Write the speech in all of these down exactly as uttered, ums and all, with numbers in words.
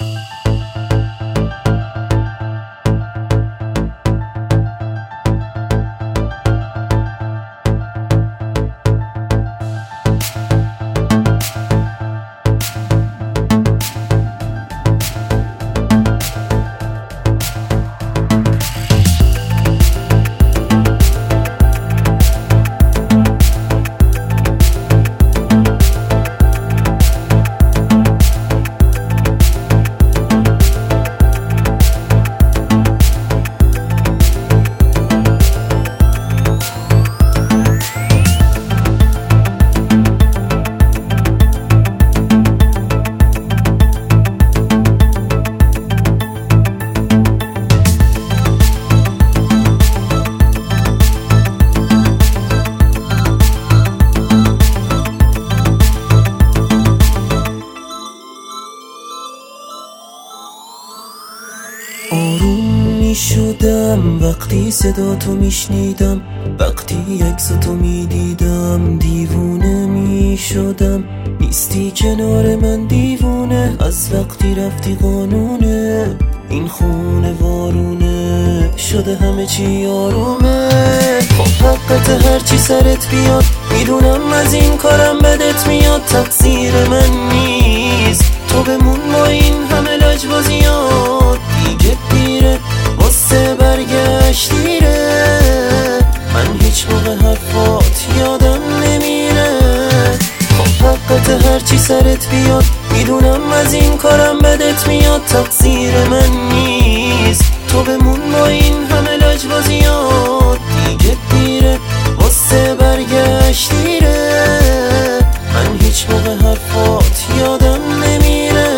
آروم می شدم وقتی صدا تو می شنیدم، وقتی عکس تو می دیدم دیوونه می شدم. نیستی کنار من دیوونه، از وقتی رفتی قانونه. این خونه وارونه شده همه چی آرومه. خب حقت هرچی سرت بیاد، میدونم از این کارم بدت میاد. تقصیر من نیست، تو بمون با این همه لجبازیات. دیگه دیره واسه برگشت دیره، من هیچ موقع حرفات یادم نمیره. خب حقت هرچی سرت بیاد، میدونم از این کارم بدت میاد. تقصیر من نیست، تو بمون با این همه لجبازیات. دیگه دیره واسه برگشت دیره، من هیچ موقع حرفات یادم نمیره.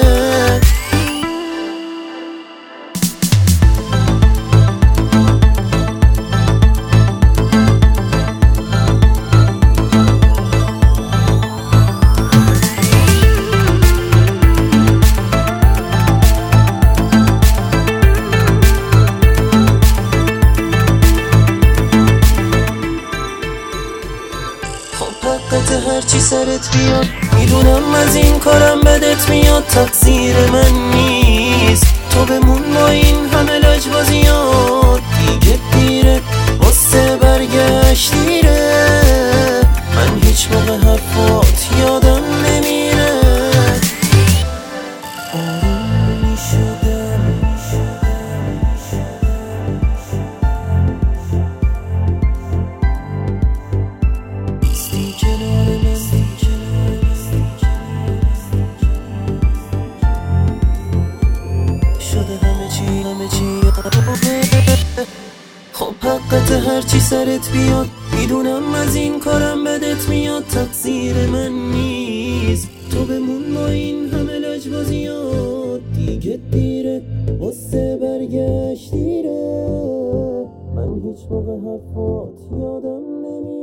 حقت هرچی سرت بیاد، میدونم از این کارم بدت میاد. تقصیر من نیست، تو بمون با این همه لجبازیات. دیگه دیره واسه برگشت دیره، من هیچ موقع حرفات یادم نمیره. آروم می شدم نیستی کنار من، شده همه چی همه چی آرومه. خب حقت هرچی سرت بیاد، میدونم از این کارم بدت میاد. تقصیر من نیست، تو بمون با این همه لجبازیات. دیگه دیره واسه برگشت دیره، من هیچ موقع حرفات یادم نمیاد.